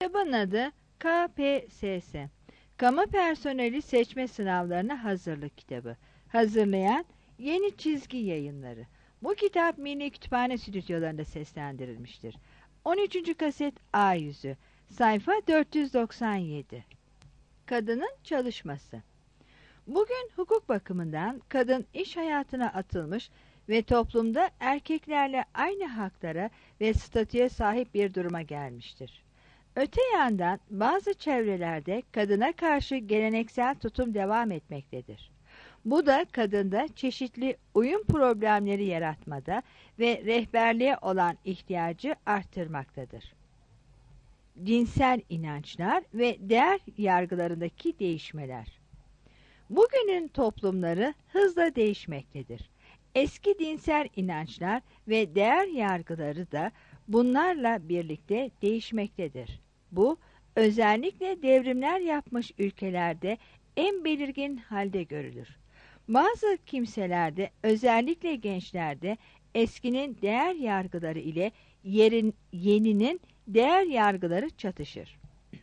Kitabın adı KPSS. Kamu Personeli Seçme Sınavlarına Hazırlık Kitabı. Hazırlayan Yeni Çizgi Yayınları. Bu kitap Mini Kütüphane stüdyolarında seslendirilmiştir. 13. kaset A yüzü. Sayfa 497. Kadının çalışması. Bugün hukuk bakımından kadın iş hayatına atılmış ve toplumda erkeklerle aynı haklara ve statüye sahip bir duruma gelmiştir. Öte yandan bazı çevrelerde kadına karşı geleneksel tutum devam etmektedir. Bu da kadında çeşitli uyum problemleri yaratmada ve rehberliğe olan ihtiyacı arttırmaktadır. Cinsel inançlar ve değer yargılarındaki değişmeler. Bugünün toplumları hızla değişmektedir. Eski dinsel inançlar ve değer yargıları da bunlarla birlikte değişmektedir. Bu, özellikle devrimler yapmış ülkelerde en belirgin halde görülür. Bazı kimselerde, özellikle gençlerde, eskinin değer yargıları ile yeninin değer yargıları çatışır.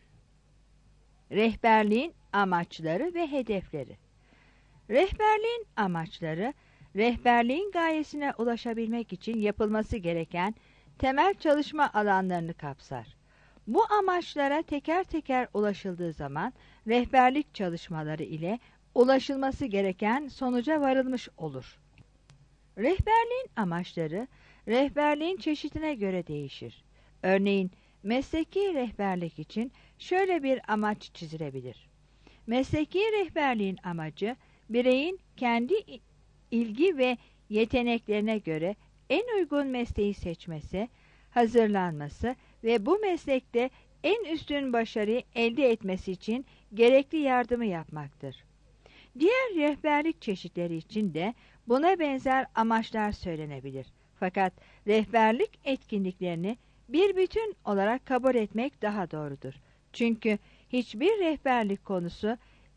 Rehberliğin amaçları ve hedefleri. Rehberliğin amaçları, rehberliğin gayesine ulaşabilmek için yapılması gereken temel çalışma alanlarını kapsar. Bu amaçlara teker teker ulaşıldığı zaman rehberlik çalışmaları ile ulaşılması gereken sonuca varılmış olur. Rehberliğin amaçları, rehberliğin çeşidine göre değişir. Örneğin, mesleki rehberlik için şöyle bir amaç çizilebilir. Mesleki rehberliğin amacı, bireyin kendi ilgi ve yeteneklerine göre en uygun mesleği seçmesi, hazırlanması ve bu meslekte en üstün başarıyı elde etmesi için gerekli yardımı yapmaktır. Diğer rehberlik çeşitleri için de buna benzer amaçlar söylenebilir. Fakat rehberlik etkinliklerini bir bütün olarak kabul etmek daha doğrudur. Çünkü hiçbir rehberlik konusu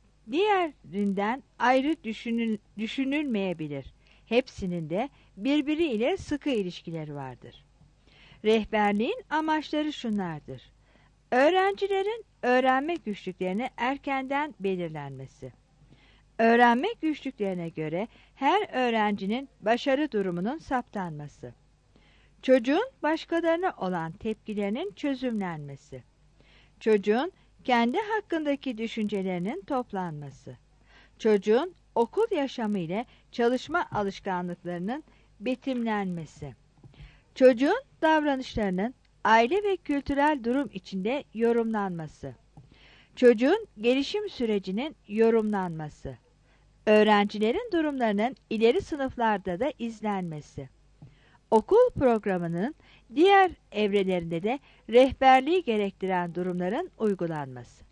diğerinden ayrı düşünülmeyebilir. Hepsinin de birbiriyle sıkı ilişkileri vardır. Rehberliğin amaçları şunlardır. Öğrencilerin öğrenme güçlüklerini erkenden belirlenmesi. Öğrenme güçlüklerine göre her öğrencinin başarı durumunun saptanması. Çocuğun başkalarına olan tepkilerinin çözümlenmesi. Çocuğun kendi hakkındaki düşüncelerinin toplanması. Çocuğun okul yaşamı ile çalışma alışkanlıklarının betimlenmesi. Çocuğun davranışlarının aile ve kültürel durum içinde yorumlanması. Çocuğun gelişim sürecinin yorumlanması. Öğrencilerin durumlarının ileri sınıflarda da izlenmesi. Okul programının diğer evrelerinde de rehberliği gerektiren durumların uygulanması.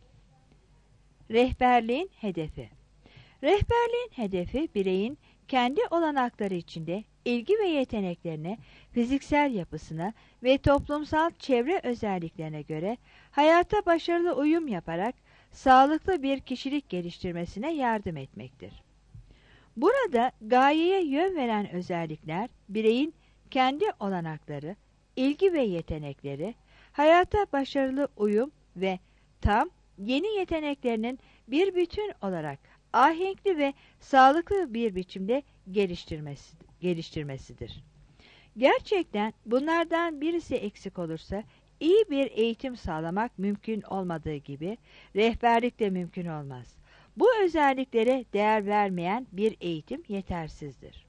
Rehberliğin hedefi. Rehberliğin hedefi bireyin kendi olanakları içinde ilgi ve yeteneklerine, fiziksel yapısına ve toplumsal çevre özelliklerine göre hayata başarılı uyum yaparak sağlıklı bir kişilik geliştirmesine yardım etmektir. Burada gayeye yön veren özellikler bireyin kendi olanakları, ilgi ve yetenekleri, hayata başarılı uyum ve tam yeni yeteneklerinin bir bütün olarak ahenkli ve sağlıklı bir biçimde geliştirmesidir. Gerçekten bunlardan birisi eksik olursa iyi bir eğitim sağlamak mümkün olmadığı gibi rehberlik de mümkün olmaz. Bu özelliklere değer vermeyen bir eğitim yetersizdir.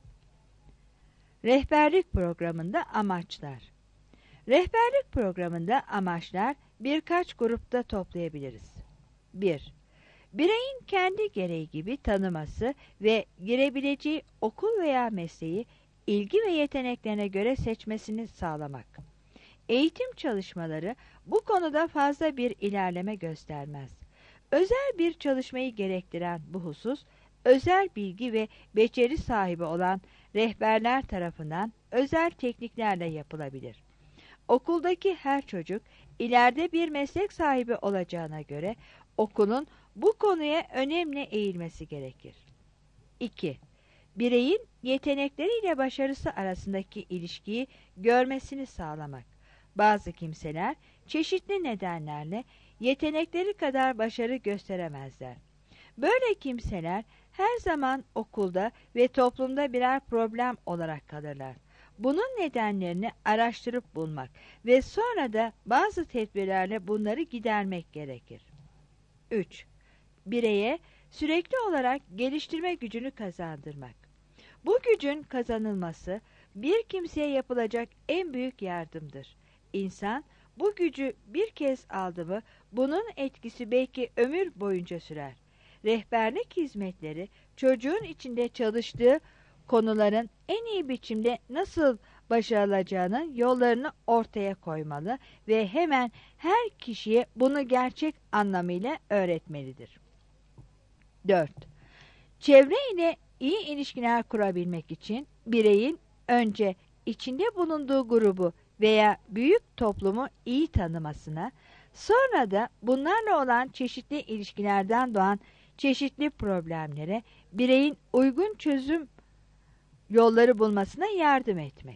Rehberlik programında amaçlar. Rehberlik programında amaçlar birkaç grupta toplayabiliriz. 1. Bireyin kendi gereği gibi tanıması ve girebileceği okul veya mesleği ilgi ve yeteneklerine göre seçmesini sağlamak. Eğitim çalışmaları bu konuda fazla bir ilerleme göstermez. Özel bir çalışmayı gerektiren bu husus, özel bilgi ve beceri sahibi olan rehberler tarafından özel tekniklerle yapılabilir. Okuldaki her çocuk ileride bir meslek sahibi olacağına göre okulun bu konuya önemli eğilmesi gerekir. 2. Bireyin yetenekleriyle başarısı arasındaki ilişkiyi görmesini sağlamak. Bazı kimseler çeşitli nedenlerle yetenekleri kadar başarı gösteremezler. Böyle kimseler her zaman okulda ve toplumda birer problem olarak kalırlar. Bunun nedenlerini araştırıp bulmak ve sonra da bazı tedbirlerle bunları gidermek gerekir. 3. Bireye sürekli olarak geliştirme gücünü kazandırmak. Bu gücün kazanılması bir kimseye yapılacak en büyük yardımdır. İnsan bu gücü bir kez aldı mı bunun etkisi belki ömür boyunca sürer. Rehberlik hizmetleri çocuğun içinde çalıştığı konuların en iyi biçimde nasıl başarılacağının yollarını ortaya koymalı ve hemen her kişiye bunu gerçek anlamıyla öğretmelidir. 4. Çevre ile iyi ilişkiler kurabilmek için bireyin önce içinde bulunduğu grubu veya büyük toplumu iyi tanımasına, sonra da bunlarla olan çeşitli ilişkilerden doğan çeşitli problemlere bireyin uygun çözüm yolları bulmasına yardım etmek.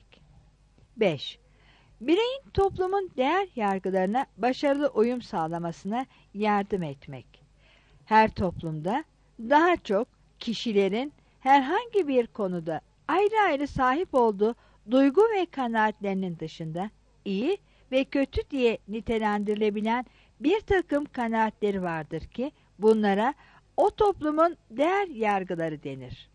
5. Bireyin toplumun değer yargılarına başarılı uyum sağlamasına yardım etmek. Her toplumda daha çok kişilerin herhangi bir konuda ayrı ayrı sahip olduğu duygu ve kanaatlerinin dışında iyi ve kötü diye nitelendirilebilen bir takım kanaatleri vardır ki bunlara o toplumun değer yargıları denir.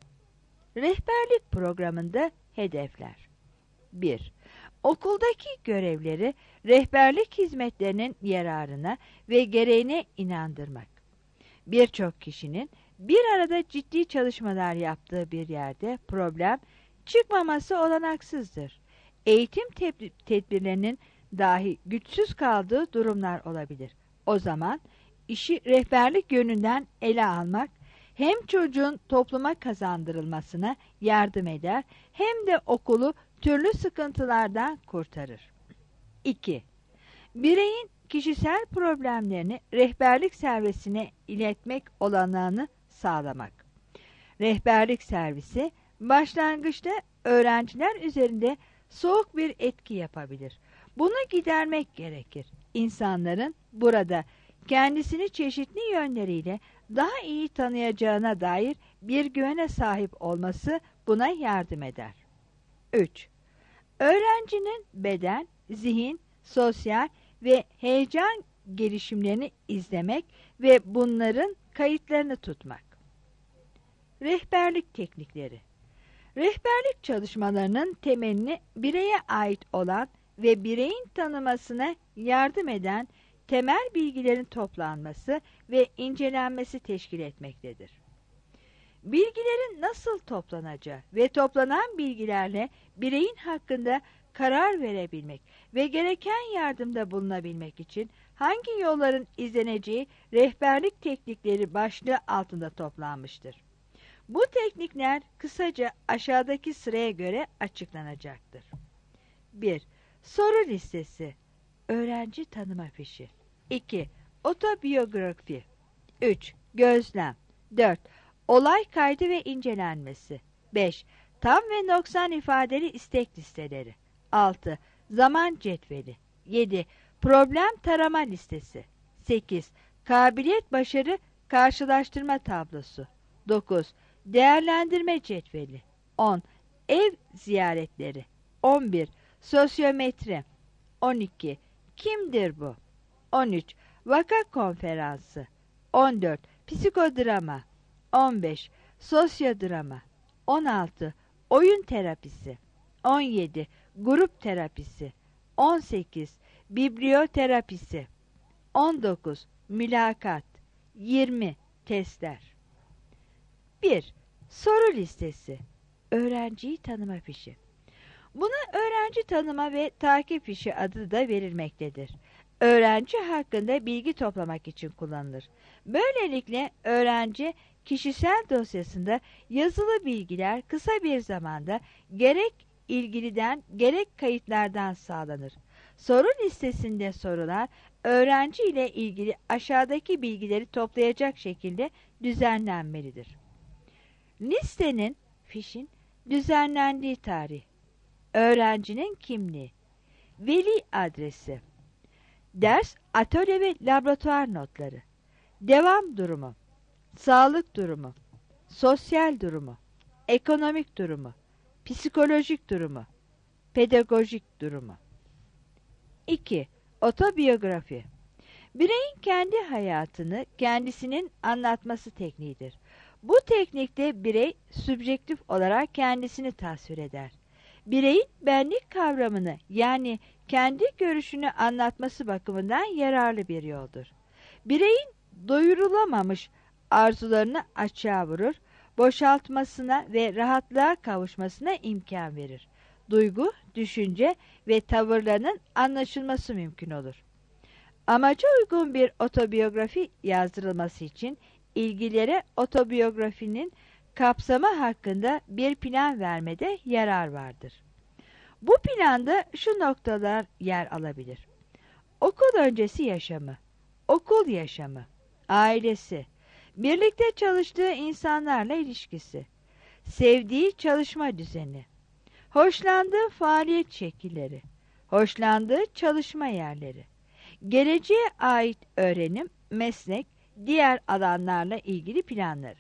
Rehberlik programında hedefler. 1. Okuldaki görevleri rehberlik hizmetlerinin yararına ve gereğine inandırmak. Birçok kişinin bir arada ciddi çalışmalar yaptığı bir yerde problem çıkmaması olanaksızdır. Eğitim tedbirlerinin dahi güçsüz kaldığı durumlar olabilir. O zaman işi rehberlik yönünden ele almak hem çocuğun topluma kazandırılmasına yardım eder hem de okulu türlü sıkıntılardan kurtarır. 2. Bireyin kişisel problemlerini rehberlik servisine iletmek olanağını sağlamak. Rehberlik servisi başlangıçta öğrenciler üzerinde soğuk bir etki yapabilir. Bunu gidermek gerekir. İnsanların burada kendisini çeşitli yönleriyle daha iyi tanıyacağına dair bir güvene sahip olması buna yardım eder. 3. Öğrencinin beden, zihin, sosyal ve heyecan gelişimlerini izlemek ve bunların kayıtlarını tutmak. Rehberlik teknikleri. Rehberlik çalışmalarının temelini bireye ait olan ve bireyin tanımasına yardım eden temel bilgilerin toplanması ve incelenmesi teşkil etmektedir. Bilgilerin nasıl toplanacağı ve toplanan bilgilerle bireyin hakkında karar verebilmek ve gereken yardımda bulunabilmek için hangi yolların izleneceği rehberlik teknikleri başlığı altında toplanmıştır. Bu teknikler kısaca aşağıdaki sıraya göre açıklanacaktır. 1. Soru listesi. Öğrenci tanıma fişi. 2. Otobiyografi. 3. Gözlem. 4. Olay kaydı ve incelenmesi. 5. Tam ve noksan ifadeli istek listeleri. 6. Zaman cetveli. 7. Problem tarama listesi. 8. Kabiliyet başarı karşılaştırma tablosu. 9. Değerlendirme cetveli. 10. Ev ziyaretleri. 11. Sosyometri. 12. Kimdir bu? 13. Vaka konferansı. 14. Psikodrama. 15. Sosyodrama. 16. Oyun terapisi. 17. Grup terapisi. 18. Biblioterapisi. 19. Mülakat. 20. Testler. 1. Soru listesi. Öğrenciyi tanıma fişi. Buna öğrenci tanıma ve takip fişi adı da verilmektedir. Öğrenci hakkında bilgi toplamak için kullanılır. Böylelikle öğrenci kişisel dosyasında yazılı bilgiler kısa bir zamanda gerek ilgiliden gerek kayıtlardan sağlanır. Soru listesinde sorular öğrenci ile ilgili aşağıdaki bilgileri toplayacak şekilde düzenlenmelidir. Fişin düzenlendiği tarih, öğrencinin kimliği, Veli adresi. Ders, atölye ve laboratuvar notları. Devam durumu. Sağlık durumu. Sosyal durumu. Ekonomik durumu. Psikolojik durumu. Pedagojik durumu. 2. Otobiyografi. Bireyin kendi hayatını kendisinin anlatması tekniğidir. Bu teknikte birey sübjektif olarak kendisini tasvir eder. Bireyin benlik kavramını yani kendi görüşünü anlatması bakımından yararlı bir yoldur. Bireyin doyurulamamış arzularını açığa vurur, boşaltmasına ve rahatlığa kavuşmasına imkan verir. Duygu, düşünce ve tavırlarının anlaşılması mümkün olur. Amaca uygun bir otobiyografi yazdırılması için ilgilere otobiyografinin kapsamı hakkında bir plan vermede yarar vardır. Bu planda şu noktalar yer alabilir: okul öncesi yaşamı, okul yaşamı, ailesi, birlikte çalıştığı insanlarla ilişkisi, sevdiği çalışma düzeni, hoşlandığı faaliyet şekilleri, hoşlandığı çalışma yerleri, geleceğe ait öğrenim, meslek, diğer alanlarla ilgili planları.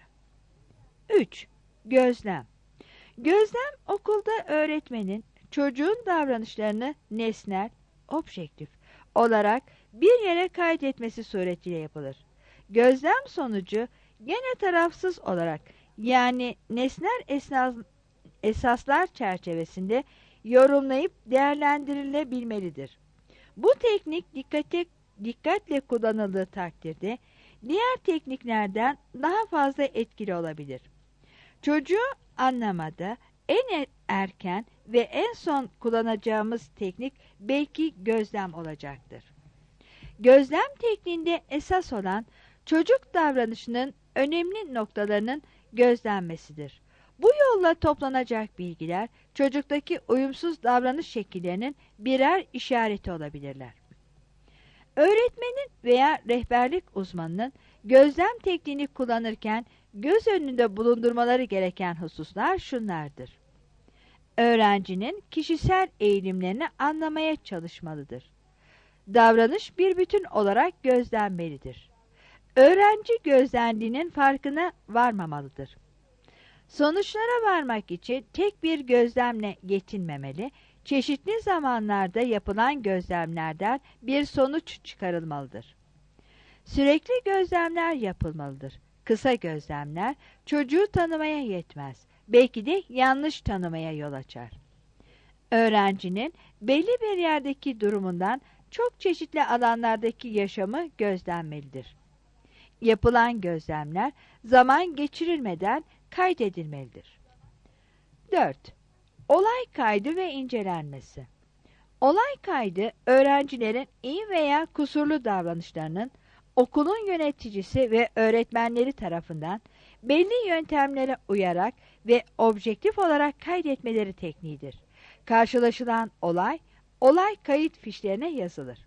3. Gözlem. Gözlem, okulda öğretmenin çocuğun davranışlarını nesnel, objektif olarak bir yere kaydetmesi suretiyle yapılır. Gözlem sonucu gene tarafsız olarak yani nesnel esaslar çerçevesinde yorumlayıp değerlendirilebilmelidir. Bu teknik dikkatle kullanıldığı takdirde diğer tekniklerden daha fazla etkili olabilir. Çocuğu anlamada en erken ve en son kullanacağımız teknik belki gözlem olacaktır. Gözlem tekniğinde esas olan çocuk davranışının önemli noktalarının gözlenmesidir. Bu yolla toplanacak bilgiler çocuktaki uyumsuz davranış şekillerinin birer işareti olabilirler. Öğretmenin veya rehberlik uzmanının gözlem tekniğini kullanırken göz önünde bulundurmaları gereken hususlar şunlardır: öğrencinin kişisel eğilimlerini anlamaya çalışmalıdır. Davranış bir bütün olarak gözlenmelidir. Öğrenci gözlendiğinin farkına varmamalıdır. Sonuçlara varmak için tek bir gözlemle yetinmemeli, çeşitli zamanlarda yapılan gözlemlerden bir sonuç çıkarılmalıdır. Sürekli gözlemler yapılmalıdır. Kısa gözlemler çocuğu tanımaya yetmez. Belki de yanlış tanımaya yol açar. Öğrencinin belli bir yerdeki durumundan çok çeşitli alanlardaki yaşamı gözlenmelidir. Yapılan gözlemler zaman geçirilmeden kaydedilmelidir. 4. Olay kaydı ve incelenmesi. Olay kaydı, öğrencilerin iyi veya kusurlu davranışlarının okulun yöneticisi ve öğretmenleri tarafından belli yöntemlere uyarak ve objektif olarak kaydetmeleri tekniğidir. Karşılaşılan olay kayıt fişlerine yazılır.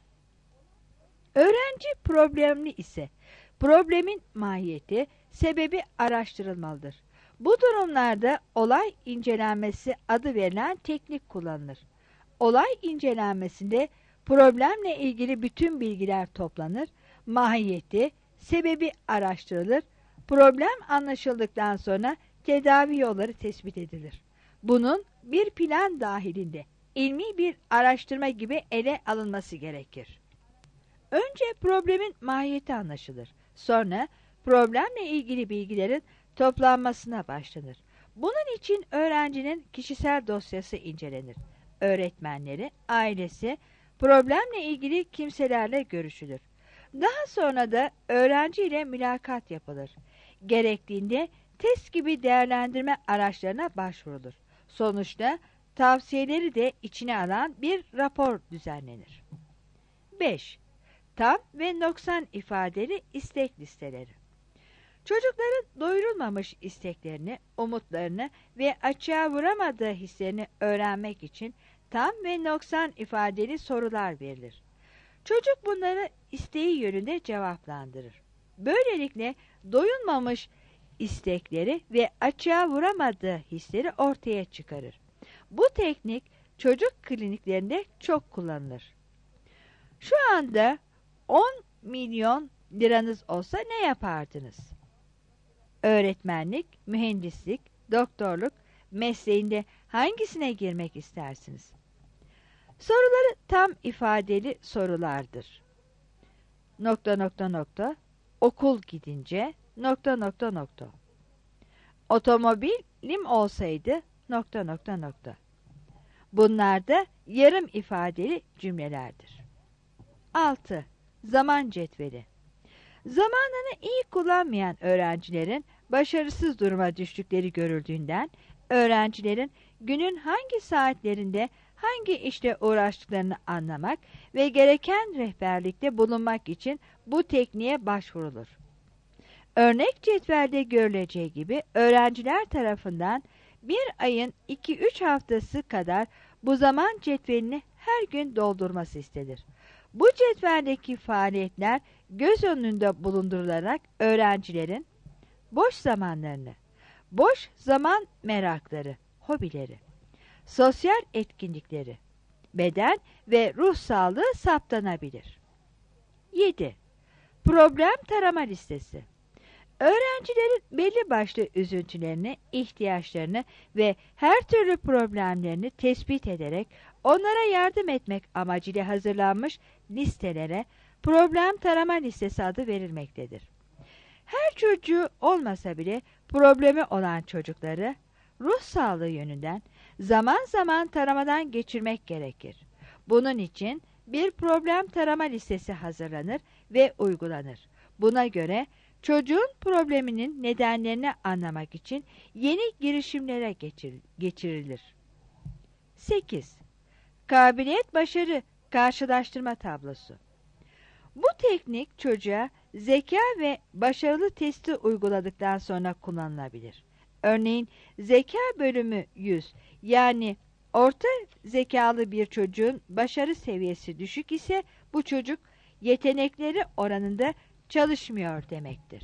Öğrenci problemli ise problemin mahiyeti, sebebi araştırılmalıdır. Bu durumlarda olay incelenmesi adı verilen teknik kullanılır. Olay incelenmesinde problemle ilgili bütün bilgiler toplanır, mahiyeti, sebebi araştırılır, problem anlaşıldıktan sonra tedavi yolları tespit edilir. Bunun bir plan dahilinde ilmi bir araştırma gibi ele alınması gerekir. Önce problemin mahiyeti anlaşılır. Sonra problemle ilgili bilgilerin toplanmasına başlanır. Bunun için öğrencinin kişisel dosyası incelenir. Öğretmenleri, ailesi, problemle ilgili kimselerle görüşülür. Daha sonra da öğrenci ile mülakat yapılır. Gerektiğinde test gibi değerlendirme araçlarına başvurulur. Sonuçta tavsiyeleri de içine alan bir rapor düzenlenir. 5. Tam ve noksan ifadeli istek listeleri. Çocukların doyurulmamış isteklerini, umutlarını ve açığa vuramadığı hislerini öğrenmek için tam ve noksan ifadeli sorular verilir. Çocuk bunları isteği yönünde cevaplandırır. Böylelikle doyulmamış istekleri ve açığa vuramadığı hisleri ortaya çıkarır. Bu teknik çocuk kliniklerinde çok kullanılır. Şu anda 10 milyon liranız olsa ne yapardınız? Öğretmenlik, mühendislik, doktorluk mesleğinde hangisine girmek istersiniz? Soruları tam ifadeli sorulardır. Nokta nokta nokta, okul gidince nokta nokta nokta. Otomobilim olsaydı nokta nokta nokta. Bunlar da yarım ifadeli cümlelerdir. 6. Zaman cetveli. Zamanını iyi kullanmayan öğrencilerin başarısız duruma düştükleri görüldüğünden, öğrencilerin günün hangi saatlerinde hangi işle uğraştıklarını anlamak ve gereken rehberlikte bulunmak için bu tekniğe başvurulur. Örnek cetvelde görüleceği gibi öğrenciler tarafından bir ayın 2-3 haftası kadar bu zaman cetvelini her gün doldurması istenir. Bu cetveldeki faaliyetler göz önünde bulundurularak öğrencilerin boş zamanlarını, boş zaman merakları, hobileri, sosyal etkinlikleri, beden ve ruh sağlığı saptanabilir. 7. Problem tarama listesi. Öğrencilerin belli başlı üzüntülerini, ihtiyaçlarını ve her türlü problemlerini tespit ederek onlara yardım etmek amacıyla hazırlanmış listelere problem tarama listesi adı verilmektedir. Her çocuğu olmasa bile problemi olan çocukları ruh sağlığı yönünden zaman zaman taramadan geçirmek gerekir. Bunun için bir problem tarama listesi hazırlanır ve uygulanır. Buna göre çocuğun probleminin nedenlerini anlamak için yeni girişimlere geçirilir. 8. Kabiliyet başarı karşılaştırma tablosu. Bu teknik çocuğa zeka ve başarılı testi uyguladıktan sonra kullanılabilir. Örneğin zeka bölümü 100, yani orta zekalı bir çocuğun başarı seviyesi düşük ise bu çocuk yetenekleri oranında çalışmıyor demektir.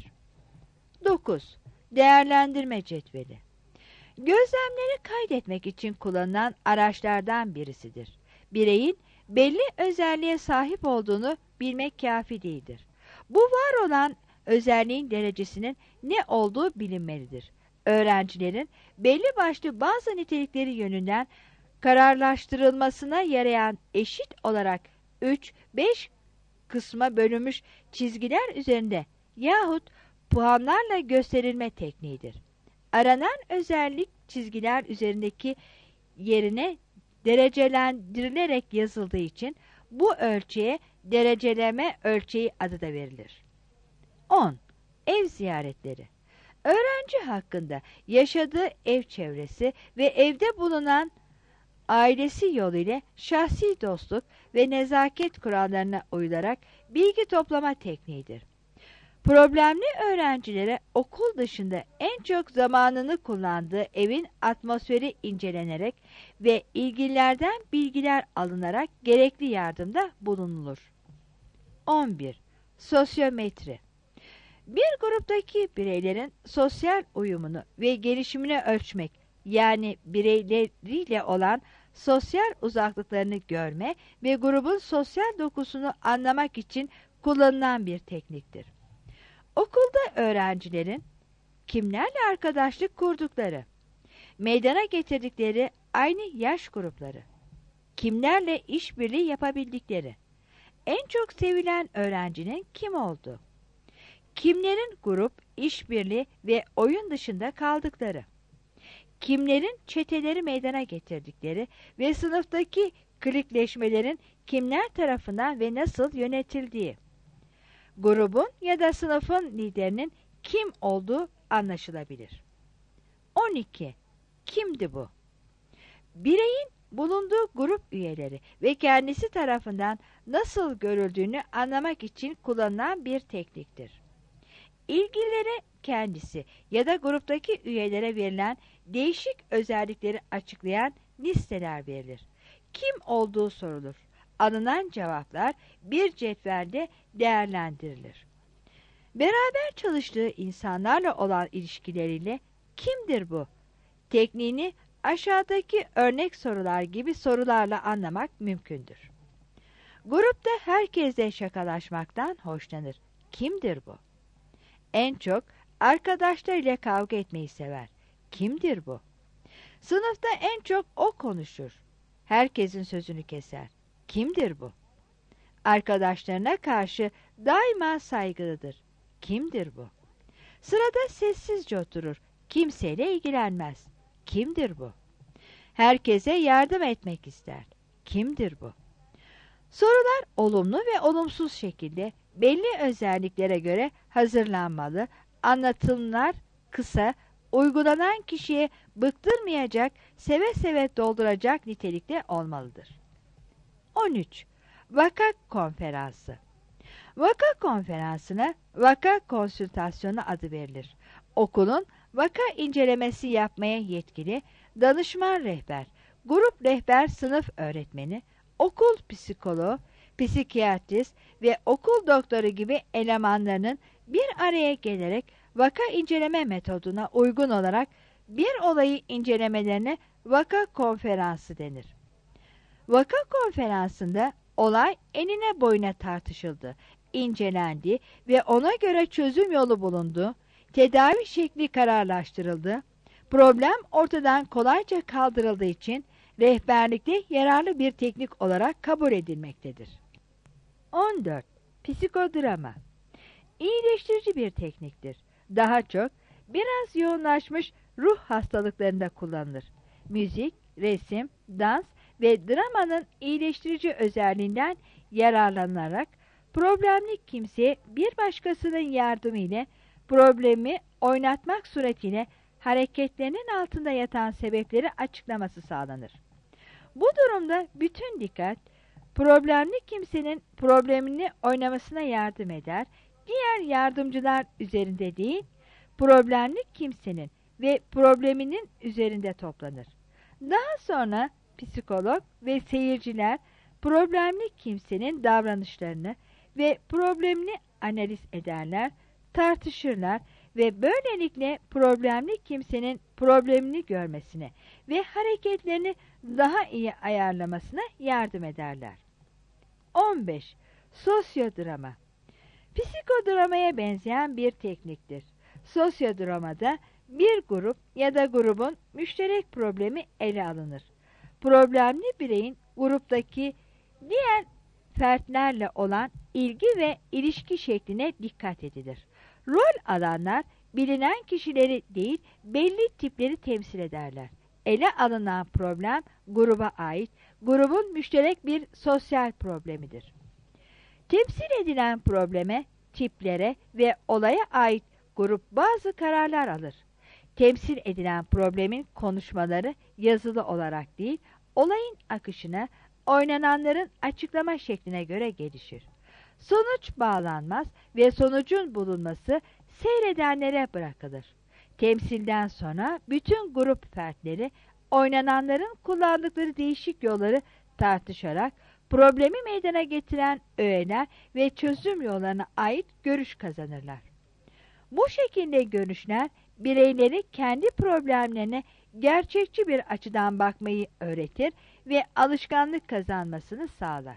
9. Değerlendirme cetveli. Gözlemleri kaydetmek için kullanılan araçlardan birisidir. Bireyin belli özelliğe sahip olduğunu bilmek kafi değildir. Bu var olan özelliğin derecesinin ne olduğu bilinmelidir. Öğrencilerin belli başlı bazı nitelikleri yönünden kararlaştırılmasına yarayan eşit olarak 3-5 kısma bölünmüş çizgiler üzerinde yahut puanlarla gösterilme tekniğidir. Aranan özellik çizgiler üzerindeki yerine derecelendirilerek yazıldığı için bu ölçüye dereceleme ölçeği adı da verilir. 10. Ev ziyaretleri. Öğrenci hakkında yaşadığı ev çevresi ve evde bulunan ailesi yoluyla şahsi dostluk ve nezaket kurallarına uyularak bilgi toplama tekniğidir. Problemli öğrencilere okul dışında en çok zamanını kullandığı evin atmosferi incelenerek ve ilgililerden bilgiler alınarak gerekli yardımda bulunulur. 11. Sosyometri. Bir gruptaki bireylerin sosyal uyumunu ve gelişimini ölçmek, yani bireyleriyle olan sosyal uzaklıklarını görme ve grubun sosyal dokusunu anlamak için kullanılan bir tekniktir. Okulda öğrencilerin kimlerle arkadaşlık kurdukları, meydana getirdikleri aynı yaş grupları, kimlerle işbirliği yapabildikleri, en çok sevilen öğrencinin kim olduğu, kimlerin grup, işbirliği ve oyun dışında kaldıkları, kimlerin çeteleri meydana getirdikleri ve sınıftaki klikleşmelerin kimler tarafından ve nasıl yönetildiği, grubun ya da sınıfın liderinin kim olduğu anlaşılabilir. 12. Kimdi bu? Bireyin bulunduğu grup üyeleri ve kendisi tarafından nasıl görüldüğünü anlamak için kullanılan bir tekniktir. İlgililere kendisi ya da gruptaki üyelere verilen değişik özellikleri açıklayan listeler verilir. Kim olduğu sorulur. Alınan cevaplar bir cetvelde değerlendirilir. Beraber çalıştığı insanlarla olan ilişkileriyle kimdir bu tekniğini aşağıdaki örnek sorular gibi sorularla anlamak mümkündür. Grupta herkes de şakalaşmaktan hoşlanır. Kimdir bu? En çok arkadaşlarıyla kavga etmeyi sever. Kimdir bu? Sınıfta en çok o konuşur. Herkesin sözünü keser. Kimdir bu? Arkadaşlarına karşı daima saygılıdır. Kimdir bu? Sırada sessizce oturur. Kimseyle ilgilenmez. Kimdir bu? Herkese yardım etmek ister. Kimdir bu? Sorular olumlu ve olumsuz şekilde belli özelliklere göre hazırlanmalı, anlatımlar kısa, uygulanan kişiye bıktırmayacak, seve seve dolduracak nitelikte olmalıdır. 13. Vaka konferansı. Vaka konferansına vaka konsültasyonu adı verilir. Okulun vaka incelemesi yapmaya yetkili danışman rehber, grup rehber sınıf öğretmeni, okul psikoloğu, psikiyatrist ve okul doktoru gibi elemanlarının bir araya gelerek vaka inceleme metoduna uygun olarak bir olayı incelemelerine vaka konferansı denir. Vaka konferansında olay enine boyuna tartışıldı, incelendi ve ona göre çözüm yolu bulundu, tedavi şekli kararlaştırıldı, problem ortadan kolayca kaldırıldığı için rehberlikte yararlı bir teknik olarak kabul edilmektedir. 14. Psikodrama. İyileştirici bir tekniktir. Daha çok biraz yoğunlaşmış ruh hastalıklarında kullanılır. Müzik, resim, dans ve dramanın iyileştirici özelliğinden yararlanarak problemli kimseye bir başkasının yardımıyla problemi oynatmak suretiyle hareketlerinin altında yatan sebepleri açıklaması sağlanır. Bu durumda bütün dikkat problemli kimsenin problemini oynamasına yardım eder, diğer yardımcılar üzerinde değil, problemli kimsenin ve probleminin üzerinde toplanır. Daha sonra psikolog ve seyirciler problemli kimsenin davranışlarını ve problemini analiz ederler, tartışırlar ve böylelikle problemli kimsenin problemini görmesine ve hareketlerini daha iyi ayarlamasına yardım ederler. 15. Sosyodrama. Psikodramaya benzeyen bir tekniktir. Sosyodramada bir grup ya da grubun müşterek problemi ele alınır. Problemli bireyin gruptaki diğer fertlerle olan ilgi ve ilişki şekline dikkat edilir. Rol alanlar bilinen kişileri değil, belli tipleri temsil ederler. Ele alınan problem gruba ait, grubun müşterek bir sosyal problemidir. Temsil edilen probleme, tiplere ve olaya ait grup bazı kararlar alır. Temsil edilen problemin konuşmaları yazılı olarak değil, olayın akışına, oynananların açıklama şekline göre gelişir. Sonuç bağlanmaz ve sonucun bulunması seyredenlere bırakılır. Temsilden sonra bütün grup fertleri oynananların kullandıkları değişik yolları tartışarak problemi meydana getiren öğeler ve çözüm yollarına ait görüş kazanırlar. Bu şekilde görüşler bireyleri kendi problemlerine gerçekçi bir açıdan bakmayı öğretir ve alışkanlık kazanmasını sağlar.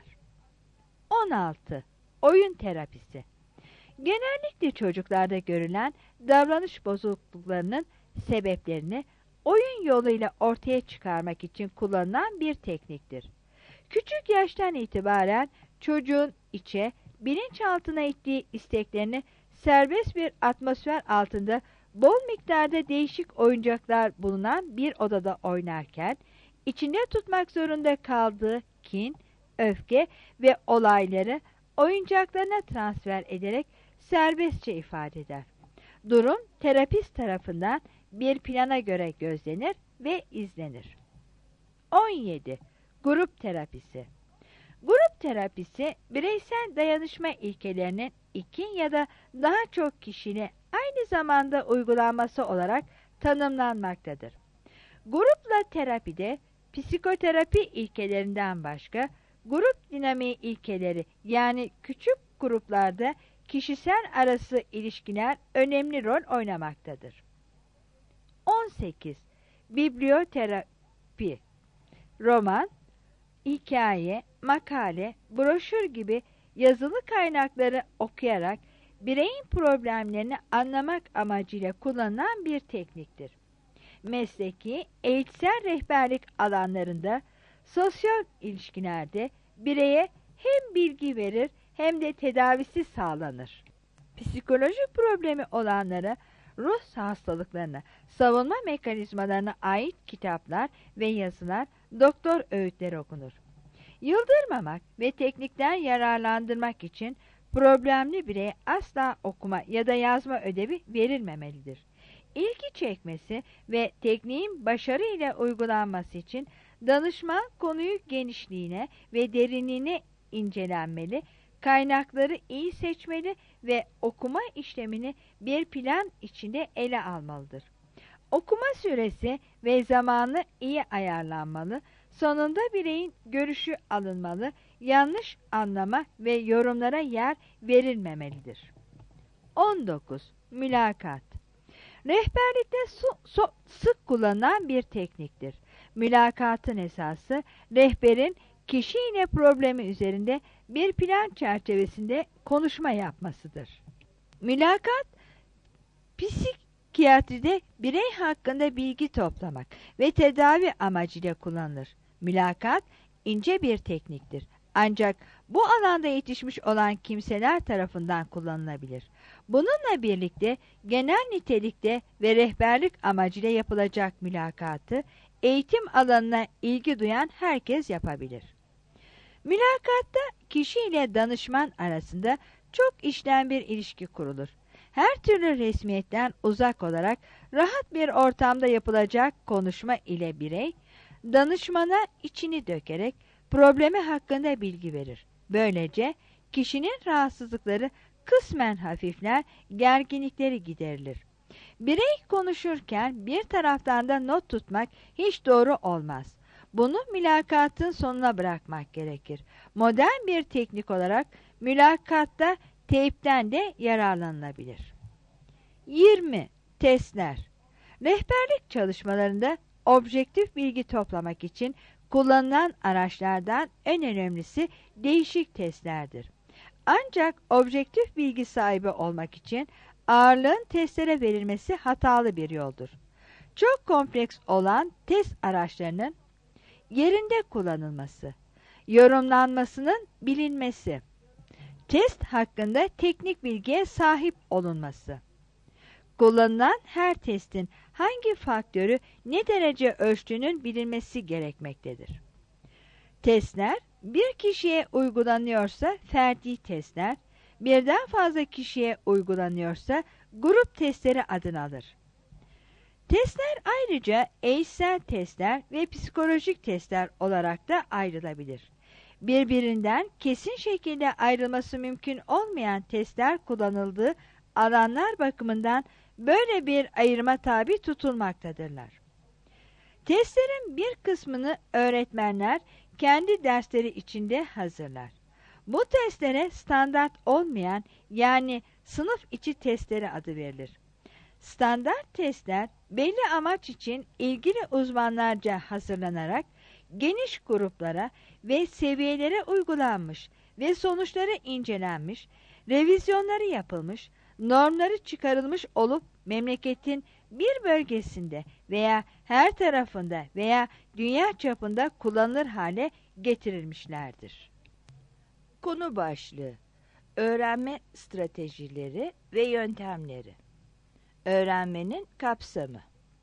16. Oyun terapisi. Genellikle çocuklarda görülen davranış bozukluklarının sebeplerini oyun yoluyla ortaya çıkarmak için kullanılan bir tekniktir. Küçük yaştan itibaren çocuğun içe, bilinçaltına ittiği isteklerini serbest bir atmosfer altında bol miktarda değişik oyuncaklar bulunan bir odada oynarken, içinde tutmak zorunda kaldığı kin, öfke ve olayları oyuncaklarına transfer ederek serbestçe ifade eder. Durum terapist tarafından bir plana göre gözlenir ve izlenir. 17. Grup terapisi. Grup terapisi, bireysel dayanışma ilkelerinin iki ya da daha çok kişiyle aynı zamanda uygulanması olarak tanımlanmaktadır. Grupla terapide, psikoterapi ilkelerinden başka, grup dinamiği ilkeleri yani küçük gruplarda kişisel arası ilişkiler önemli rol oynamaktadır. 18. pi. Roman, hikaye, makale, broşür gibi yazılı kaynakları okuyarak bireyin problemlerini anlamak amacıyla kullanılan bir tekniktir. Mesleki, eğitsel rehberlik alanlarında, sosyal ilişkilerde bireye hem bilgi verir hem de tedavisi sağlanır. Psikolojik problemi olanlara, ruh hastalıklarına, savunma mekanizmalarına ait kitaplar ve yazılar, doktor öğütleri okunur. Yıldırmamak ve teknikten yararlandırmak için problemli bireye asla okuma ya da yazma ödevi verilmemelidir. İlgi çekmesi ve tekniğin başarı ile uygulanması için danışman konuyu genişliğine ve derinliğine incelenmeli, kaynakları iyi seçmeli ve okuma işlemini bir plan içinde ele almalıdır. Okuma süresi ve zamanı iyi ayarlanmalı, sonunda bireyin görüşü alınmalı, yanlış anlama ve yorumlara yer verilmemelidir. 19. Mülakat. Rehberlikte sık kullanılan bir tekniktir. Mülakatın esası, rehberin kişi ile problemi üzerinde bir plan çerçevesinde konuşma yapmasıdır. Mülakat, psikiyatride birey hakkında bilgi toplamak ve tedavi amacıyla kullanılır. Mülakat, ince bir tekniktir. Ancak bu alanda yetişmiş olan kimseler tarafından kullanılabilir. Bununla birlikte genel nitelikte ve rehberlik amacıyla yapılacak mülakatı eğitim alanına ilgi duyan herkes yapabilir. Mülakatta kişi ile danışman arasında çok işten bir ilişki kurulur. Her türlü resmiyetten uzak olarak rahat bir ortamda yapılacak konuşma ile birey, danışmana içini dökerek problemi hakkında bilgi verir. Böylece kişinin rahatsızlıkları kısmen hafifler, gerginlikleri giderilir. Birey konuşurken bir taraftan da not tutmak hiç doğru olmaz. Bunu mülakatın sonuna bırakmak gerekir. Modern bir teknik olarak mülakatta teypten de yararlanılabilir. 20. Testler. Rehberlik çalışmalarında objektif bilgi toplamak için kullanılan araçlardan en önemlisi değişik testlerdir. Ancak objektif bilgi sahibi olmak için ağırlığın testlere verilmesi hatalı bir yoldur. Çok kompleks olan test araçlarının yerinde kullanılması, yorumlanmasının bilinmesi, test hakkında teknik bilgiye sahip olunması, kullanılan her testin hangi faktörü ne derece ölçtüğünün bilinmesi gerekmektedir. Testler bir kişiye uygulanıyorsa ferdi testler, birden fazla kişiye uygulanıyorsa grup testleri adını alır. Testler ayrıca eğitsel testler ve psikolojik testler olarak da ayrılabilir. Birbirinden kesin şekilde ayrılması mümkün olmayan testler kullanıldığı alanlar bakımından böyle bir ayrıma tabi tutulmaktadırlar. Testlerin bir kısmını öğretmenler kendi dersleri içinde hazırlar. Bu testlere standart olmayan yani sınıf içi testleri adı verilir. Standart testler belli amaç için ilgili uzmanlarca hazırlanarak geniş gruplara ve seviyelere uygulanmış ve sonuçları incelenmiş, revizyonları yapılmış, normları çıkarılmış olup memleketin bir bölgesinde veya her tarafında veya dünya çapında kullanılır hale getirilmişlerdir. Konu başlığı: öğrenme stratejileri ve yöntemleri. Öğrenmenin kapsamı.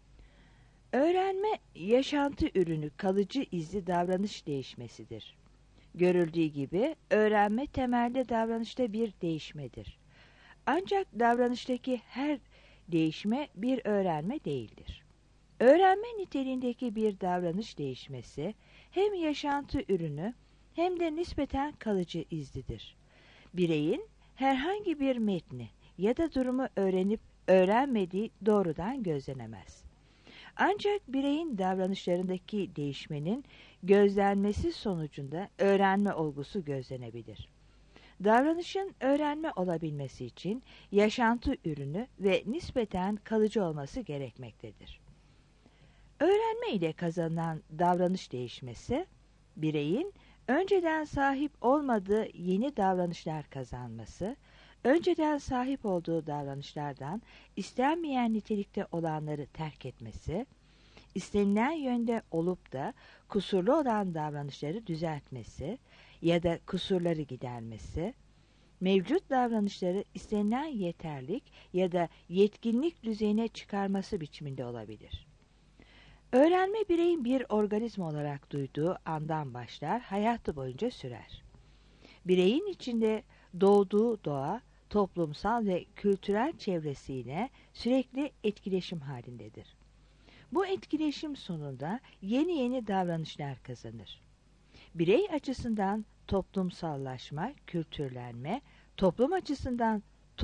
Öğrenme, yaşantı ürünü kalıcı izli davranış değişmesidir. Görüldüğü gibi öğrenme temelde davranışta bir değişmedir. Ancak davranıştaki her değişme bir öğrenme değildir. Öğrenme niteliğindeki bir davranış değişmesi hem yaşantı ürünü hem de nispeten kalıcı izlidir. Bireyin herhangi bir metni ya da durumu öğrenip öğrenmediği doğrudan gözlenemez. Ancak bireyin davranışlarındaki değişmenin gözlenmesi sonucunda öğrenme olgusu gözlenebilir. Davranışın öğrenme olabilmesi için yaşantı ürünü ve nispeten kalıcı olması gerekmektedir. Öğrenme ile kazanılan davranış değişmesi, bireyin önceden sahip olmadığı yeni davranışlar kazanması, önceden sahip olduğu davranışlardan istenmeyen nitelikte olanları terk etmesi, istenilen yönde olup da kusurlu olan davranışları düzeltmesi ya da kusurları gidermesi, mevcut davranışları istenilen yeterlik ya da yetkinlik düzeyine çıkarması biçiminde olabilir. Öğrenme bireyin bir organizma olarak duyduğu andan başlar, hayatı boyunca sürer. Bireyin içinde doğduğu doğa, toplumsal ve kültürel çevresiyle sürekli etkileşim halindedir. Bu etkileşim sonunda yeni davranışlar kazanır. Birey açısından toplumsallaşma, kültürlenme, toplum açısından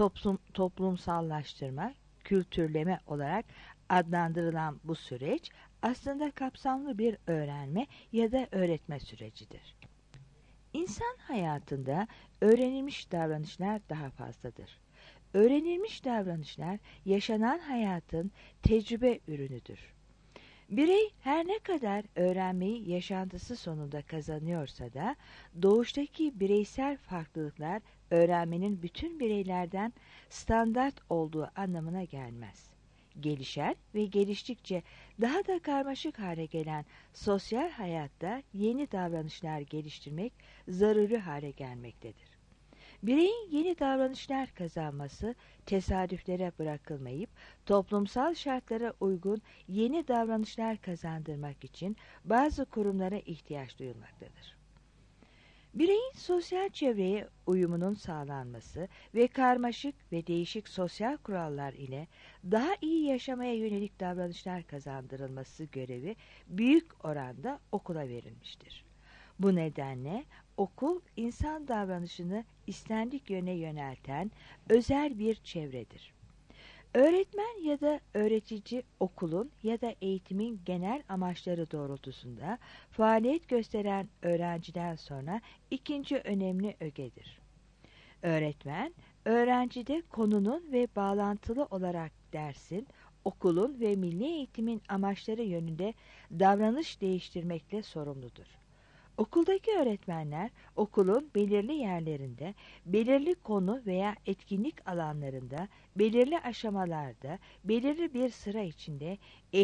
toplumsallaştırma, kültürleme olarak adlandırılan bu süreç aslında kapsamlı bir öğrenme ya da öğretme sürecidir. İnsan hayatında öğrenilmiş davranışlar daha fazladır. Öğrenilmiş davranışlar yaşanan hayatın tecrübe ürünüdür. Birey her ne kadar öğrenmeyi yaşantısı sonunda kazanıyorsa da doğuştaki bireysel farklılıklar öğrenmenin bütün bireylerden standart olduğu anlamına gelmez. Gelişen ve geliştikçe daha da karmaşık hale gelen sosyal hayatta yeni davranışlar geliştirmek zaruri hale gelmektedir. Bireyin yeni davranışlar kazanması tesadüflere bırakılmayıp toplumsal şartlara uygun yeni davranışlar kazandırmak için bazı kurumlara ihtiyaç duyulmaktadır. Bireyin sosyal çevreye uyumunun sağlanması ve karmaşık ve değişik sosyal kurallar ile daha iyi yaşamaya yönelik davranışlar kazandırılması görevi büyük oranda okula verilmiştir. Bu nedenle okul insan davranışını istendik yöne yönelten özel bir çevredir. Öğretmen ya da öğretici okulun ya da eğitimin genel amaçları doğrultusunda faaliyet gösteren öğrenciden sonra ikinci önemli ögedir. Öğretmen, öğrencide konunun ve bağlantılı olarak dersin, okulun ve milli eğitimin amaçları yönünde davranış değiştirmekle sorumludur. Okuldaki öğretmenler okulun belirli yerlerinde, belirli konu veya etkinlik alanlarında, belirli aşamalarda, belirli bir sıra içinde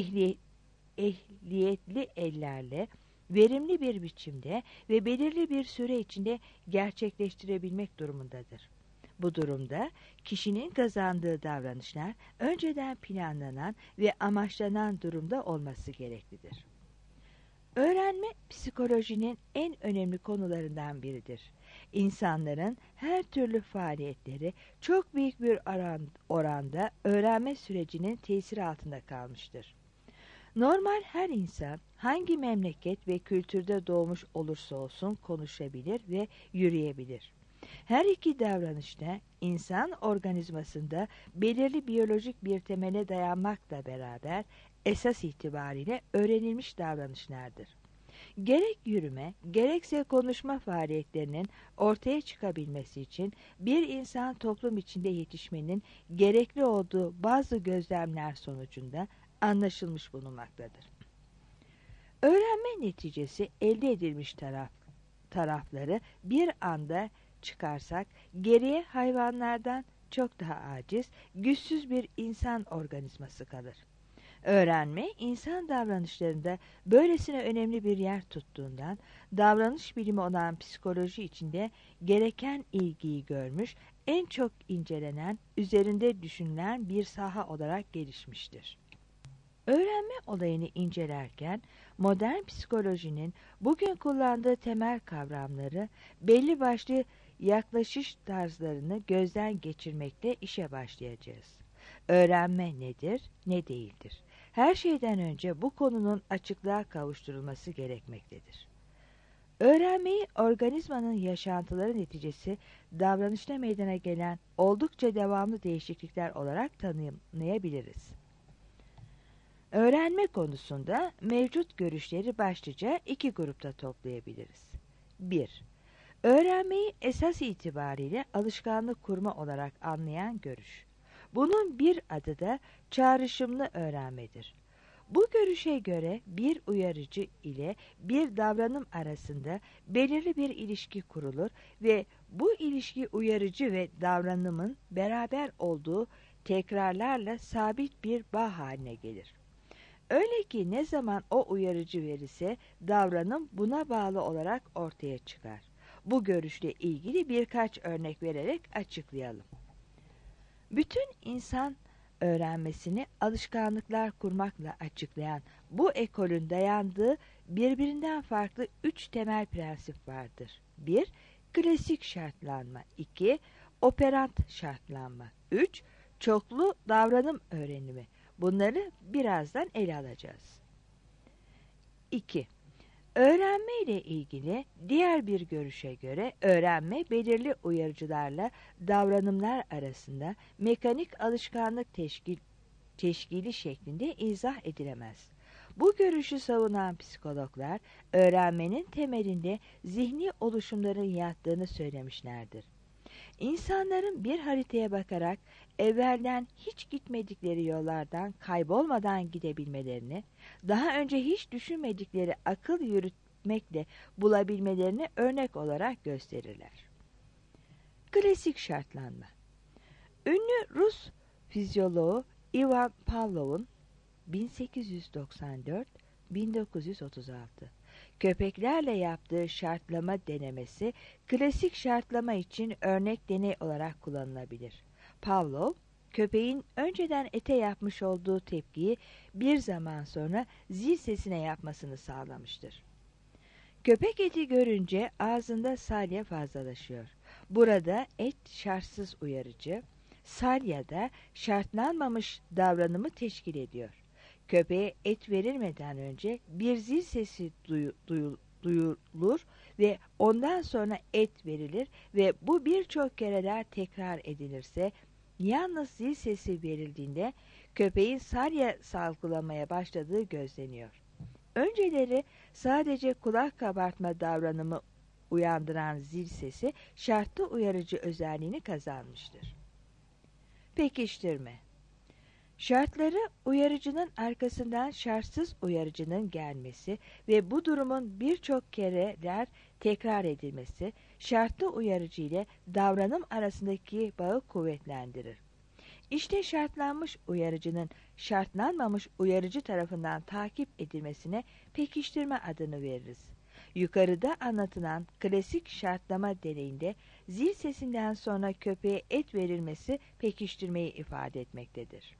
ehliyetli ellerle, verimli bir biçimde ve belirli bir süre içinde gerçekleştirebilmek durumundadır. Bu durumda kişinin kazandığı davranışlar önceden planlanan ve amaçlanan durumda olması gereklidir. Öğrenme psikolojinin en önemli konularından biridir. İnsanların her türlü faaliyetleri çok büyük bir oranda öğrenme sürecinin tesiri altında kalmıştır. Normal her insan hangi memleket ve kültürde doğmuş olursa olsun konuşabilir ve yürüyebilir. Her iki davranışta insan organizmasında belirli biyolojik bir temele dayanmakla beraber esas itibariyle öğrenilmiş davranışlardır. Gerek yürüme, gerekse konuşma faaliyetlerinin ortaya çıkabilmesi için bir insan toplum içinde yetişmenin gerekli olduğu bazı gözlemler sonucunda anlaşılmış bulunmaktadır. Öğrenme neticesi elde edilmiş tarafları bir anda çıkarsak geriye hayvanlardan çok daha aciz, güçsüz bir insan organizması kalır. Öğrenme, insan davranışlarında böylesine önemli bir yer tuttuğundan, davranış bilimi olan psikoloji içinde gereken ilgiyi görmüş, en çok incelenen, üzerinde düşünülen bir saha olarak gelişmiştir. Öğrenme olayını incelerken, modern psikolojinin bugün kullandığı temel kavramları, belli başlı yaklaşış tarzlarını gözden geçirmekle işe başlayacağız. Öğrenme nedir, ne değildir? Her şeyden önce bu konunun açıklığa kavuşturulması gerekmektedir. Öğrenmeyi organizmanın yaşantıları neticesi davranışta meydana gelen oldukça devamlı değişiklikler olarak tanımlayabiliriz. Öğrenme konusunda mevcut görüşleri başlıca iki grupta toplayabiliriz. 1. Öğrenmeyi esas itibariyle alışkanlık kurma olarak anlayan görüş. Bunun bir adı da çağrışımlı öğrenmedir. Bu görüşe göre bir uyarıcı ile bir davranım arasında belirli bir ilişki kurulur ve bu ilişki uyarıcı ve davranımın beraber olduğu tekrarlarla sabit bir bağ haline gelir. Öyle ki ne zaman o uyarıcı verirse davranım buna bağlı olarak ortaya çıkar. Bu görüşle ilgili birkaç örnek vererek açıklayalım. Bütün insan öğrenmesini alışkanlıklar kurmakla açıklayan bu ekolün dayandığı birbirinden farklı 3 temel prensip vardır. 1. Klasik şartlanma. 2. Operant şartlanma. 3. Çoklu davranım öğrenimi. Bunları birazdan ele alacağız. 2. Öğrenme ile ilgili diğer bir görüşe göre öğrenme belirli uyarıcılarla davranımlar arasında mekanik alışkanlık teşkili şeklinde izah edilemez. Bu görüşü savunan psikologlar öğrenmenin temelinde zihni oluşumların yattığını söylemişlerdir. İnsanların bir haritaya bakarak evvelden hiç gitmedikleri yollardan kaybolmadan gidebilmelerini, daha önce hiç düşünmedikleri akıl yürütmekle bulabilmelerini örnek olarak gösterirler. Klasik şartlanma. Ünlü Rus fizyoloğu Ivan Pavlov'un 1894-1936 köpeklerle yaptığı şartlama denemesi klasik şartlama için örnek deney olarak kullanılabilir. Pavlov, köpeğin önceden ete yapmış olduğu tepkiyi bir zaman sonra zil sesine yapmasını sağlamıştır. Köpek eti görünce ağzında salya fazlalaşıyor. Burada et şartsız uyarıcı, salya da şartlanmamış davranımı teşkil ediyor. Köpeğe et verilmeden önce bir zil sesi duyulur ve ondan sonra et verilir ve bu birçok kereler tekrar edilirse, yalnız zil sesi verildiğinde köpeğin salya salgılamaya başladığı gözleniyor. Önceleri sadece kulak kabartma davranımı uyandıran zil sesi şartlı uyarıcı özelliğini kazanmıştır. Pekiştirme. Şartları uyarıcının arkasından şartsız uyarıcının gelmesi ve bu durumun birçok kereler tekrar edilmesi, şartlı uyarıcı ile davranım arasındaki bağı kuvvetlendirir. İşte şartlanmış uyarıcının şartlanmamış uyarıcı tarafından takip edilmesine pekiştirme adını veririz. Yukarıda anlatılan klasik şartlama deneyinde zil sesinden sonra köpeğe et verilmesi pekiştirmeyi ifade etmektedir.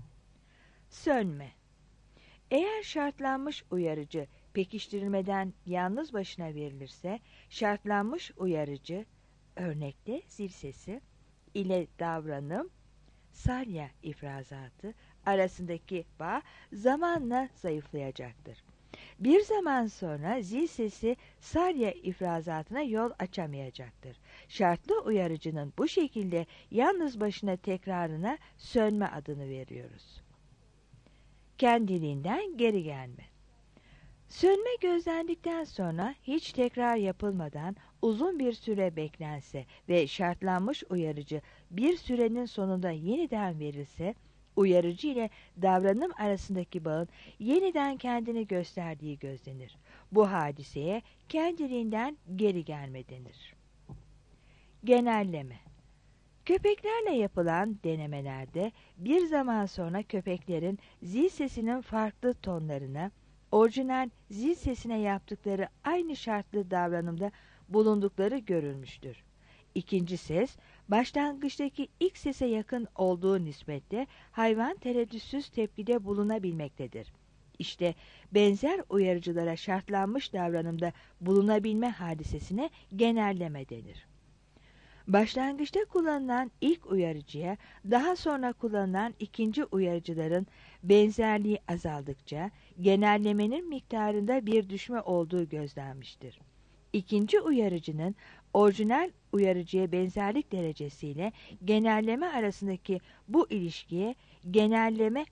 Sönme. Eğer şartlanmış uyarıcı pekiştirilmeden yalnız başına verilirse, şartlanmış uyarıcı, örnekte zil sesi ile davranım, salya ifrazatı arasındaki bağ zamanla zayıflayacaktır. Bir zaman sonra zil sesi salya ifrazatına yol açamayacaktır. Şartlı uyarıcının bu şekilde yalnız başına tekrarına sönme adını veriyoruz. Kendiliğinden geri gelme. Sönme gözlendikten sonra hiç tekrar yapılmadan uzun bir süre beklense ve şartlanmış uyarıcı bir sürenin sonunda yeniden verilse, uyarıcı ile davranım arasındaki bağın yeniden kendini gösterdiği gözlenir. Bu hadiseye kendiliğinden geri gelme denir. Genelleme. Köpeklerle yapılan denemelerde bir zaman sonra köpeklerin zil sesinin farklı tonlarına, orijinal zil sesine yaptıkları aynı şartlı davranımda bulundukları görülmüştür. İkinci ses, başlangıçtaki ilk sese yakın olduğu nispetle hayvan tereddütsüz tepkide bulunabilmektedir. İşte benzer uyarıcılara şartlanmış davranımda bulunabilme hadisesine genelleme denir. Başlangıçta kullanılan ilk uyarıcıya daha sonra kullanılan ikinci uyarıcıların benzerliği azaldıkça genellemenin miktarında bir düşme olduğu gözlenmiştir. İkinci uyarıcının orijinal uyarıcıya benzerlik derecesiyle genelleme arasındaki bu ilişkiye genelleme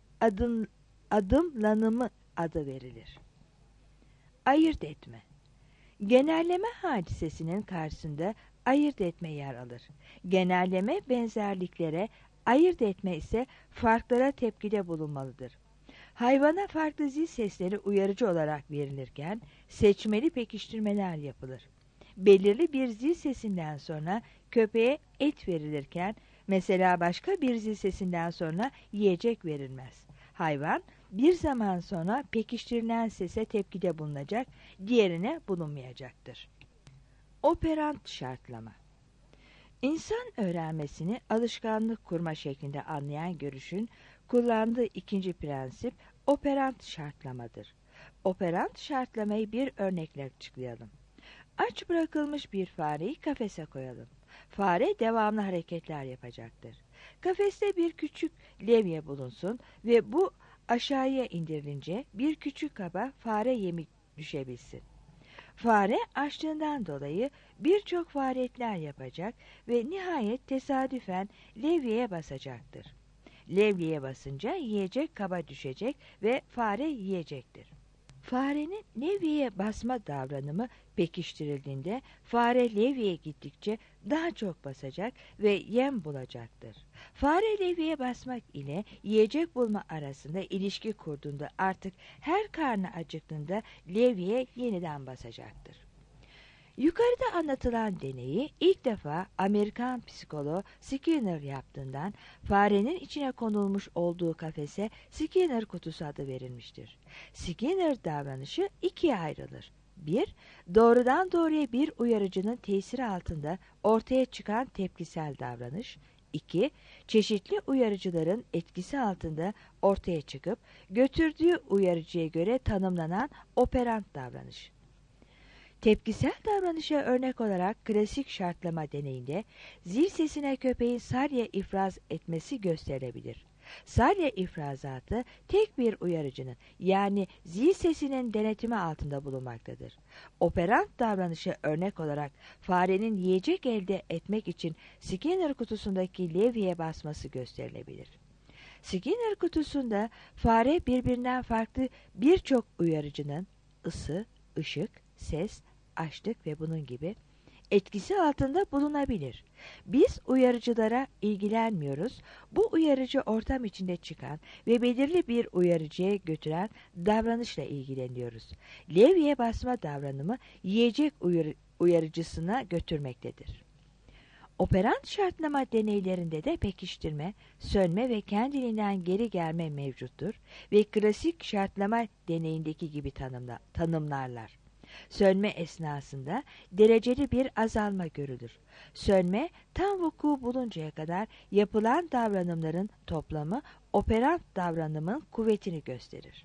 adımlanımı adı verilir. Ayırt etme. Genelleme hadisesinin karşısında ayırt etme yer alır. Genelleme benzerliklere, ayırt etme ise farklara tepkide bulunmalıdır. Hayvana farklı zil sesleri uyarıcı olarak verilirken seçmeli pekiştirmeler yapılır. Belirli bir zil sesinden sonra köpeğe et verilirken mesela başka bir zil sesinden sonra yiyecek verilmez. Hayvan bir zaman sonra pekiştirilen sese tepkide bulunacak, diğerine bulunmayacaktır. Operant şartlama. İnsan öğrenmesini alışkanlık kurma şeklinde anlayan görüşün kullandığı ikinci prensip operant şartlamadır. Operant şartlamayı bir örnekle açıklayalım. Aç bırakılmış bir fareyi kafese koyalım. Fare devamlı hareketler yapacaktır. Kafeste bir küçük levye bulunsun ve bu aşağıya indirilince bir küçük kaba fare yemi düşebilsin. Fare açlığından dolayı birçok faaliyetler yapacak ve nihayet tesadüfen levyeye basacaktır. Levyeye basınca yiyecek kaba düşecek ve fare yiyecektir. Farenin levyeye basma davranımı pekiştirildiğinde fare levyeye gittikçe daha çok basacak ve yem bulacaktır. Fare levyeye basmak ile yiyecek bulma arasında ilişki kurduğunda artık her karnı acıktığında levyeye yeniden basacaktır. Yukarıda anlatılan deneyi ilk defa Amerikan psikoloğu Skinner yaptığından farenin içine konulmuş olduğu kafese Skinner kutusu adı verilmiştir. Skinner davranışı ikiye ayrılır. 1. Doğrudan doğruya bir uyarıcının tesiri altında ortaya çıkan tepkisel davranış. 2. Çeşitli uyarıcıların etkisi altında ortaya çıkıp götürdüğü uyarıcıya göre tanımlanan operant davranış. Tepkisel davranışa örnek olarak klasik şartlama deneyinde zil sesine köpeğin salya ifraz etmesi gösterilebilir. Salya ifrazatı tek bir uyarıcının yani zil sesinin denetimi altında bulunmaktadır. Operant davranışa örnek olarak farenin yiyecek elde etmek için Skinner kutusundaki levyeye basması gösterilebilir. Skinner kutusunda fare birbirinden farklı birçok uyarıcının ısı, ışık, ses, açlık ve bunun gibi etkisi altında bulunabilir. Biz uyarıcılara ilgilenmiyoruz. Bu uyarıcı ortam içinde çıkan ve belirli bir uyarıcıya götüren davranışla ilgileniyoruz. Levyeye basma davranımı yiyecek uyarıcısına götürmektedir. Operant şartlama deneylerinde de pekiştirme, sönme ve kendiliğinden geri gelme mevcuttur ve klasik şartlama deneyindeki gibi tanımlarlar. Sönme esnasında dereceli bir azalma görülür. Sönme tam vuku buluncaya kadar yapılan davranımların toplamı operant davranımın kuvvetini gösterir.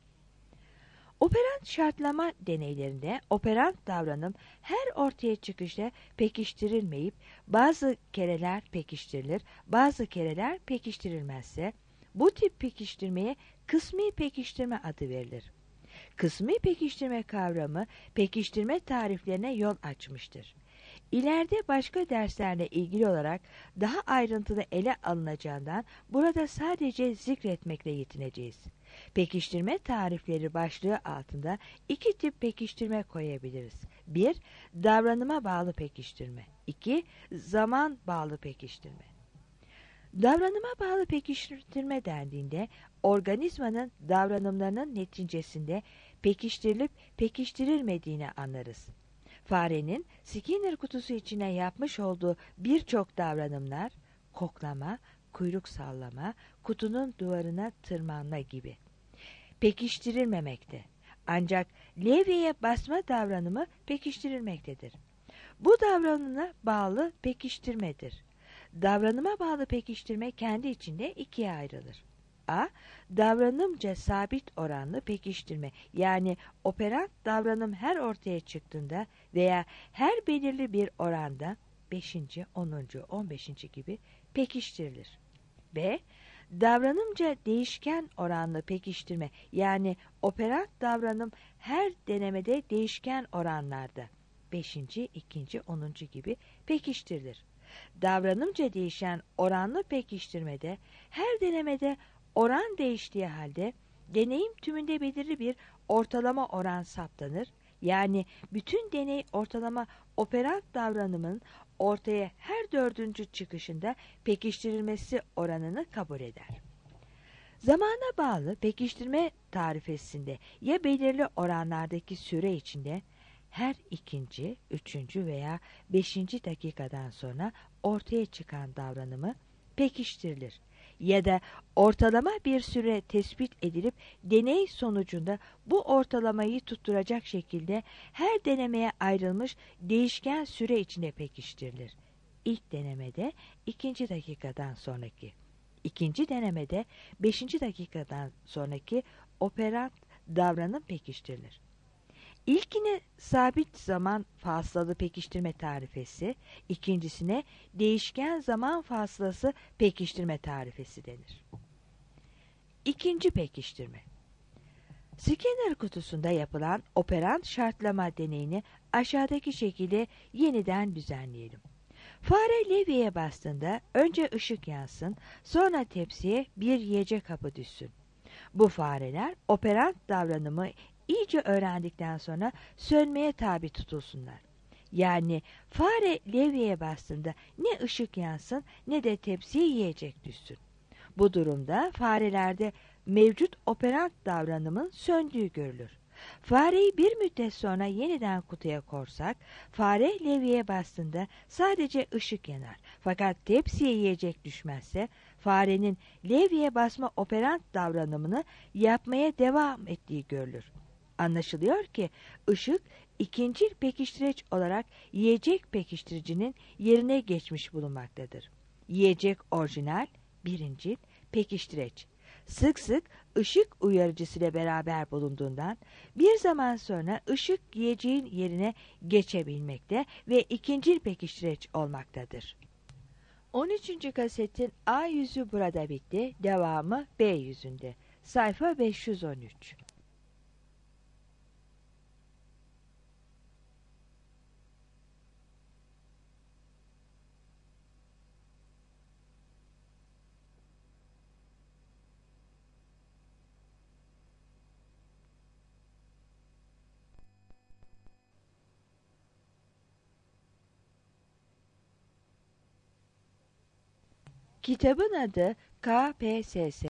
Operant şartlama deneylerinde operant davranım her ortaya çıkışta pekiştirilmeyip bazı kereler pekiştirilir, bazı kereler pekiştirilmezse bu tip pekiştirmeye kısmi pekiştirme adı verilir. Kısmi pekiştirme kavramı pekiştirme tariflerine yol açmıştır. İleride başka derslerle ilgili olarak daha ayrıntılı ele alınacağından burada sadece zikretmekle yetineceğiz. Pekiştirme tarifleri başlığı altında iki tip pekiştirme koyabiliriz. 1. Davranıma bağlı pekiştirme. 2. Zaman bağlı pekiştirme. Davranıma bağlı pekiştirme dendiğinde organizmanın davranımlarının neticesinde pekiştirilip pekiştirilmediğini anlarız. Farenin Skinner kutusu içine yapmış olduğu birçok davranımlar, koklama, kuyruk sallama, kutunun duvarına tırmanma gibi pekiştirilmemekte. Ancak levyeye basma davranımı pekiştirilmektedir. Bu davranıma bağlı pekiştirmedir. Davranıma bağlı pekiştirme kendi içinde ikiye ayrılır. A. Davranımca sabit oranlı pekiştirme yani operant davranım her ortaya çıktığında veya her belirli bir oranda 5. 10. 15. gibi pekiştirilir. B. Davranımca değişken oranlı pekiştirme yani operant davranım her denemede değişken oranlarda 5. 2. 10. gibi pekiştirilir. Davranımca değişen oranlı pekiştirmede her denemede oran değiştiği halde deneyim tümünde belirli bir ortalama oran saptanır. Yani bütün deney ortalama operant davranımın ortaya her 4. çıkışında pekiştirilmesi oranını kabul eder. Zamana bağlı pekiştirme tarifesinde ya belirli oranlardaki süre içinde her ikinci, üçüncü veya beşinci dakikadan sonra ortaya çıkan davranımı pekiştirilir. Ya da ortalama bir süre tespit edilip deney sonucunda bu ortalamayı tutturacak şekilde her denemeye ayrılmış değişken süre içinde pekiştirilir. İlk denemede ikinci dakikadan sonraki, ikinci denemede beşinci dakikadan sonraki operant davranım pekiştirilir. İlkine sabit zaman fasılalı pekiştirme tarifesi, ikincisine değişken zaman fasılası pekiştirme tarifesi denir. İkinci pekiştirme. Skinner kutusunda yapılan operant şartlama deneyini aşağıdaki şekilde yeniden düzenleyelim. Fare levyeye bastığında önce ışık yansın, sonra tepsiye bir yiyecek kabı düşsün. Bu fareler operant davranımı iyice öğrendikten sonra sönmeye tabi tutulsunlar. Yani fare levyeye bastığında ne ışık yansın ne de tepsiye yiyecek düşsün. Bu durumda farelerde mevcut operant davranımın söndüğü görülür. Fareyi bir müddet sonra yeniden kutuya korsak, fare levyeye bastığında sadece ışık yanar. Fakat tepsiye yiyecek düşmezse, farenin levyeye basma operant davranımını yapmaya devam ettiği görülür. Anlaşılıyor ki ışık ikincil pekiştireç olarak yiyecek pekiştiricinin yerine geçmiş bulunmaktadır. Yiyecek orijinal, birincil, pekiştireç. Sık sık ışık uyarıcısıyla beraber bulunduğundan bir zaman sonra ışık yiyeceğin yerine geçebilmekte ve ikincil pekiştireç olmaktadır. 13. kasetin A yüzü burada bitti, devamı B yüzünde. Sayfa 513. Kitabın adı KPSS